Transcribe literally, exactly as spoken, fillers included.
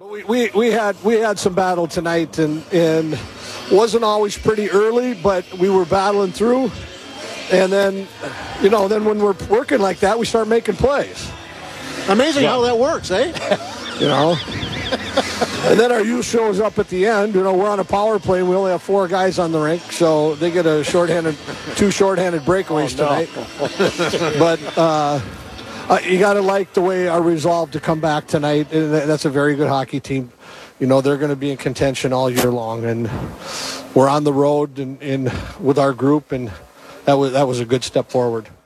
We, we we had we had some battle tonight, and and wasn't always pretty early, but we were battling through. And then, you know, then when we're working like that, we start making plays. Amazing yeah. how that works, eh? You know. And then our youth shows up at the end. You know, we're on a power play, and we only have four guys on the rink, so they get a shorthanded, two shorthanded breakaways oh, no. tonight. But uh, uh, you got to like the way our resolve to come back tonight. That's a very good hockey team. You know, they're going to be in contention all year long, and we're on the road and in, in with our group, and that was that was a good step forward.